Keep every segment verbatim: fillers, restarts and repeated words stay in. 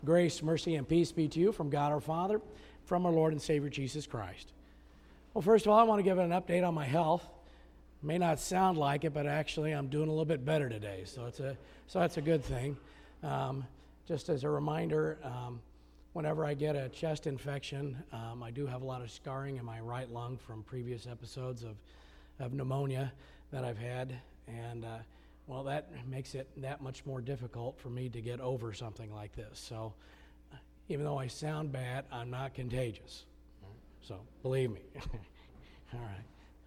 Grace, mercy, and peace be to you from God our Father, from our Lord and Savior Jesus Christ. Well, first of all, I want to give an update on my health. It may not sound like it, but actually I'm doing a little bit better today, so it's a so that's a good thing. Um, just as a reminder, um, whenever I get a chest infection, um, I do have a lot of scarring in my right lung from previous episodes of, of pneumonia that I've had, and uh, well, that makes it that much more difficult for me to get over something like this. So even though I sound bad, I'm not contagious. So believe me. All right.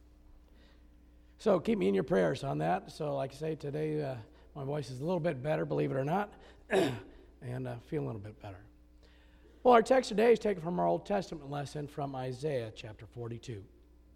So keep me in your prayers on that. So like I say, today uh, my voice is a little bit better, believe it or not, and uh, feel a little bit better. Well, our text today is taken from our Old Testament lesson from Isaiah chapter forty-two.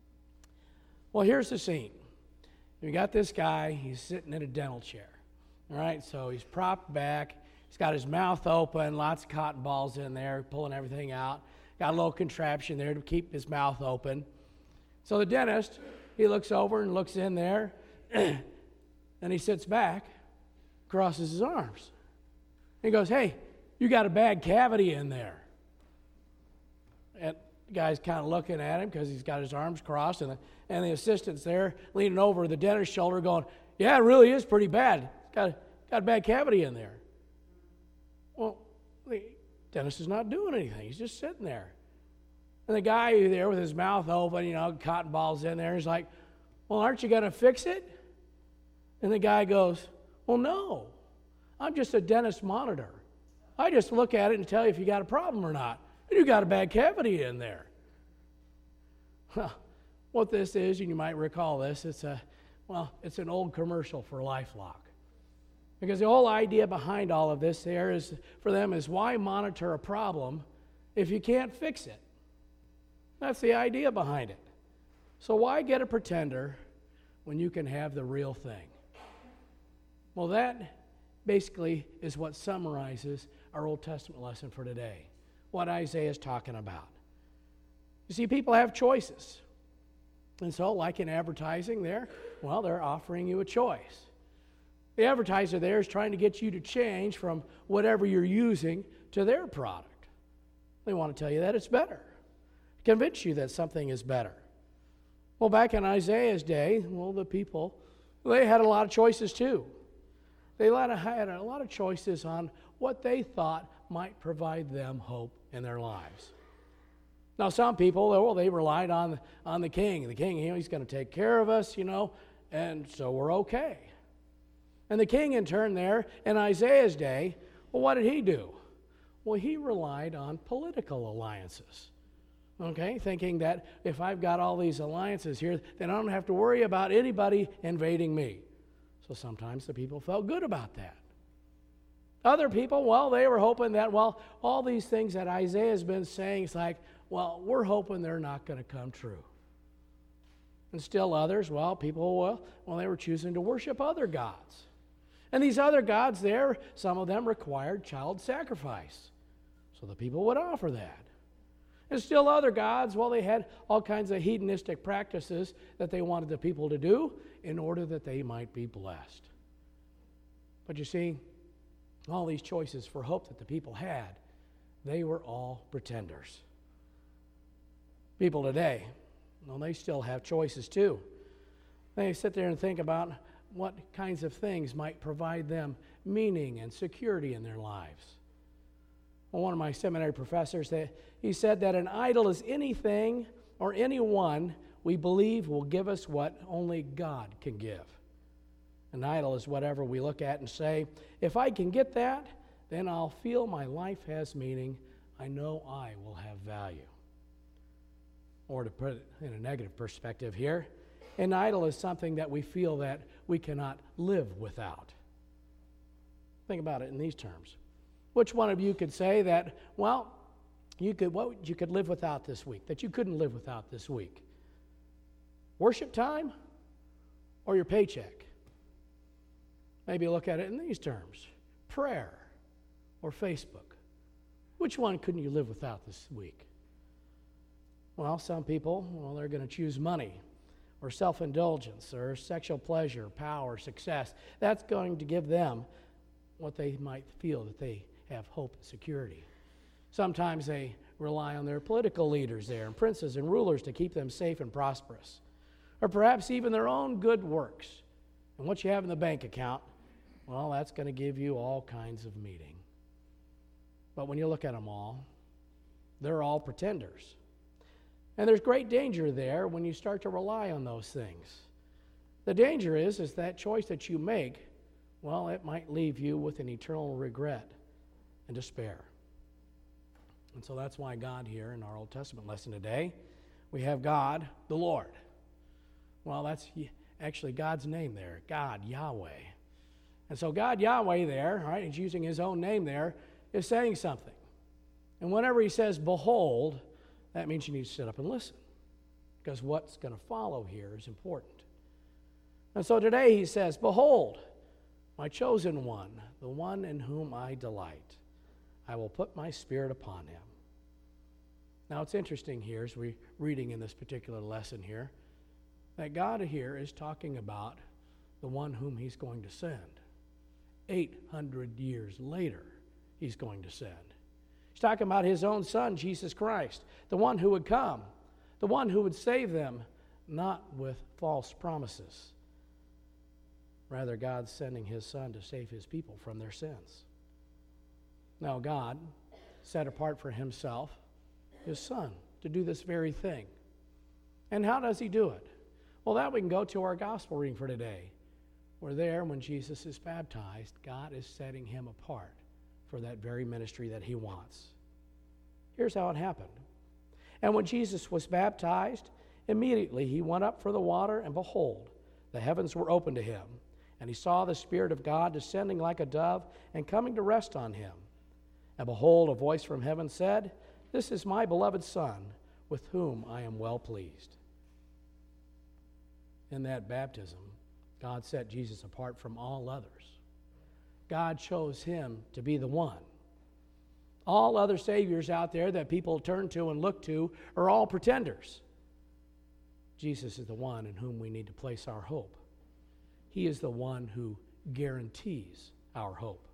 Well, here's the scene. You got this guy, he's sitting in a dental chair. All right, so he's propped back. He's got his mouth open, lots of cotton balls in there, pulling everything out. Got a little contraption there to keep his mouth open. So the dentist, he looks over and looks in there, and he sits back, crosses his arms. He goes, "Hey, you got a bad cavity in there." And the guy's kind of looking at him because he's got his arms crossed, and the, and the assistant's there leaning over the dentist's shoulder going, "Yeah, it really is pretty bad. It's got a, got a bad cavity in there." Well, the dentist is not doing anything. He's just sitting there. And the guy there with his mouth open, you know, cotton balls in there, is like, "Well, aren't you going to fix it?" And the guy goes, "Well, no. I'm just a dentist monitor. I just look at it and tell you if you got a problem or not. And you got a bad cavity in there." Well, what this is, and you might recall this, it's a, well, it's an old commercial for LifeLock. Because the whole idea behind all of this there is, for them, is why monitor a problem if you can't fix it? That's the idea behind it. So why get a pretender when you can have the real thing? Well, that basically is what summarizes our Old Testament lesson for today, what Isaiah is talking about. You see, people have choices. And so, like in advertising there, well, they're offering you a choice. The advertiser there is trying to get you to change from whatever you're using to their product. They want to tell you that it's better, convince you that something is better. Well, back in Isaiah's day, well, the people, they had a lot of choices too. They had a lot of choices on what they thought might provide them hope in their lives. Now, some people, well, they relied on, on the king. The king, you know, he's going to take care of us, you know, and so we're okay. And the king, in turn, there, in Isaiah's day, well, what did he do? Well, he relied on political alliances, okay, thinking that if I've got all these alliances here, then I don't have to worry about anybody invading me. So sometimes the people felt good about that. Other people, well, they were hoping that, well, all these things that Isaiah's been saying, it's like, well, we're hoping they're not going to come true. And still others, well, people, well, well, they were choosing to worship other gods. And these other gods there, some of them required child sacrifice. So the people would offer that. And still other gods, well, they had all kinds of hedonistic practices that they wanted the people to do in order that they might be blessed. But you see, all these choices for hope that the people had, they were all pretenders. People today, well, they still have choices too. They sit there and think about what kinds of things might provide them meaning and security in their lives. Well, one of my seminary professors, he said that an idol is anything or anyone we believe will give us what only God can give. An idol is whatever we look at and say, if I can get that, then I'll feel my life has meaning. I know I will have value. Or to put it in a negative perspective here, an idol is something that we feel that we cannot live without. Think about it in these terms. Which one of you could say that, well, you could what you could live without this week, that you couldn't live without this week? Worship time or your paycheck? Maybe look at it in these terms. Prayer or Facebook. Which one couldn't you live without this week? Well, some people, well, they're going to choose money or self-indulgence or sexual pleasure, power, success. That's going to give them what they might feel that they have hope and security. Sometimes they rely on their political leaders there and princes and rulers to keep them safe and prosperous, or perhaps even their own good works. And what you have in the bank account, well, that's going to give you all kinds of meaning. But when you look at them all, they're all pretenders. And there's great danger there when you start to rely on those things. The danger is, is that choice that you make, well, it might leave you with an eternal regret and despair. And so that's why God here in our Old Testament lesson today, we have God, the Lord. Well, that's actually God's name there, God, Yahweh. And so God, Yahweh there, right, he's using his own name there, is saying something. And whenever he says, behold, that means you need to sit up and listen, because what's going to follow here is important. And so today he says, behold, my chosen one, the one in whom I delight. I will put my spirit upon him. Now it's interesting here, as we're reading in this particular lesson here, that God here is talking about the one whom he's going to send. eight hundred years later, he's going to send. He's talking about his own son, Jesus Christ, the one who would come, the one who would save them, not with false promises. Rather, God's sending his son to save his people from their sins. Now, God set apart for himself his son to do this very thing. And how does he do it? Well, that we can go to our gospel reading for today. We're there when Jesus is baptized. God is setting him apart for that very ministry that he wants. Here's how it happened. And when Jesus was baptized, immediately he went up for the water, and behold, the heavens were opened to him. And he saw the Spirit of God descending like a dove and coming to rest on him. And behold, a voice from heaven said, "This is my beloved Son, with whom I am well pleased." In that baptism, God set Jesus apart from all others. God chose him to be the one. All other saviors out there that people turn to and look to are all pretenders. Jesus is the one in whom we need to place our hope. He is the one who guarantees our hope.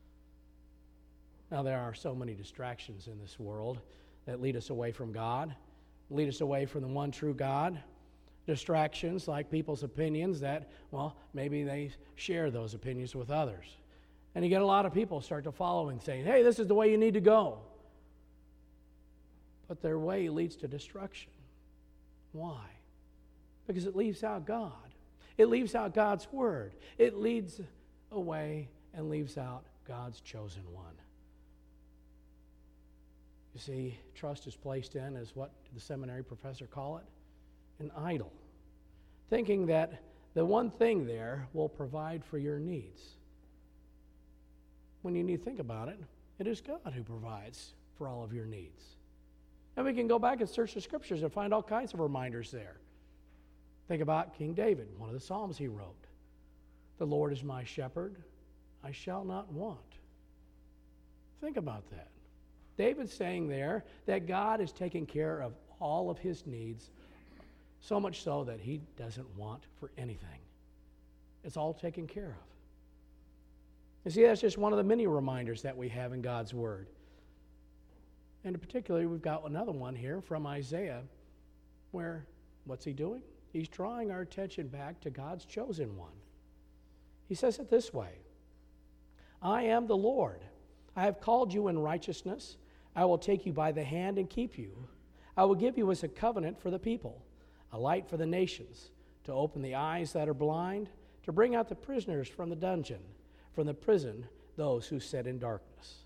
Now, there are so many distractions in this world that lead us away from God, lead us away from the one true God. Distractions like people's opinions that, well, maybe they share those opinions with others. And you get a lot of people start to follow and saying, hey, this is the way you need to go. But their way leads to destruction. Why? Because it leaves out God. It leaves out God's word. It leads away and leaves out God's chosen one. You see, trust is placed in, as what the seminary professor call it, an idol, thinking that the one thing there will provide for your needs. When you need to think about it, it is God who provides for all of your needs. And we can go back and search the scriptures and find all kinds of reminders there. Think about King David, one of the Psalms he wrote. The Lord is my shepherd, I shall not want. Think about that. David's saying there that God is taking care of all of his needs, so much so that he doesn't want for anything. It's all taken care of. You see, that's just one of the many reminders that we have in God's Word. And particularly, we've got another one here from Isaiah, where, what's he doing? He's drawing our attention back to God's chosen one. He says it this way, I am the Lord. I have called you in righteousness. I will take you by the hand and keep you. I will give you as a covenant for the people, a light for the nations, to open the eyes that are blind, to bring out the prisoners from the dungeon, from the prison, those who sit in darkness.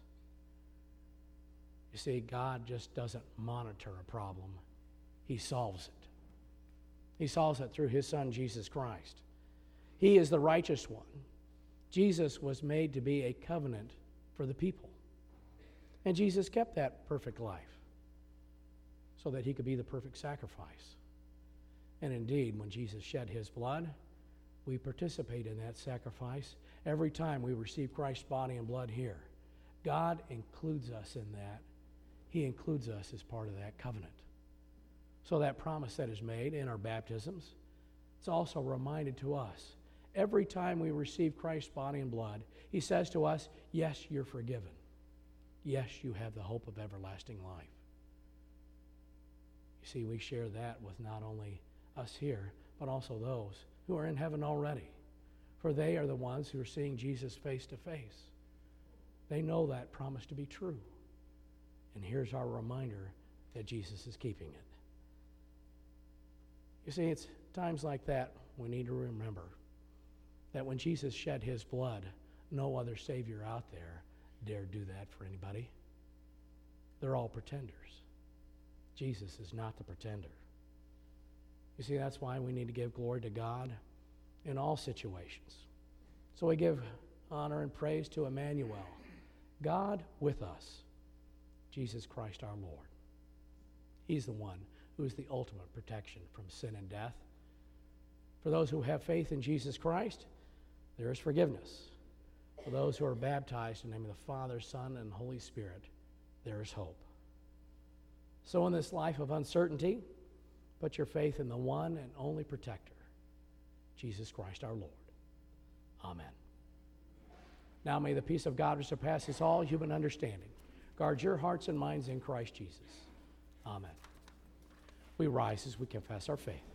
You see, God just doesn't monitor a problem. He solves it. He solves it through his Son, Jesus Christ. He is the righteous one. Jesus was made to be a covenant for the people. And Jesus kept that perfect life so that he could be the perfect sacrifice. And indeed, when Jesus shed his blood, we participate in that sacrifice every time we receive Christ's body and blood here. God includes us in that. He includes us as part of that covenant. So that promise that is made in our baptisms, it's also reminded to us. Every time we receive Christ's body and blood, he says to us, yes, you're forgiven. yes, you have the hope of everlasting life. You see, we share that with not only us here, but also those who are in heaven already. For they are the ones who are seeing Jesus face to face. They know that promise to be true. And here's our reminder that Jesus is keeping it. You see, it's times like that we need to remember that when Jesus shed his blood, no other Savior out there dared do that for anybody. They're all pretenders. Jesus is not the pretender. You see, that's why we need to give glory to God in all situations. So we give honor and praise to Emmanuel, God with us, Jesus Christ our Lord. He's the one who is the ultimate protection from sin and death. For those who have faith in Jesus Christ, there is forgiveness. For those who are baptized in the name of the Father, Son, and Holy Spirit, there is hope. So in this life of uncertainty, put your faith in the one and only protector, Jesus Christ our Lord. Amen. Now may the peace of God which surpasses all human understanding guard your hearts and minds in Christ Jesus. Amen. We rise as we confess our faith.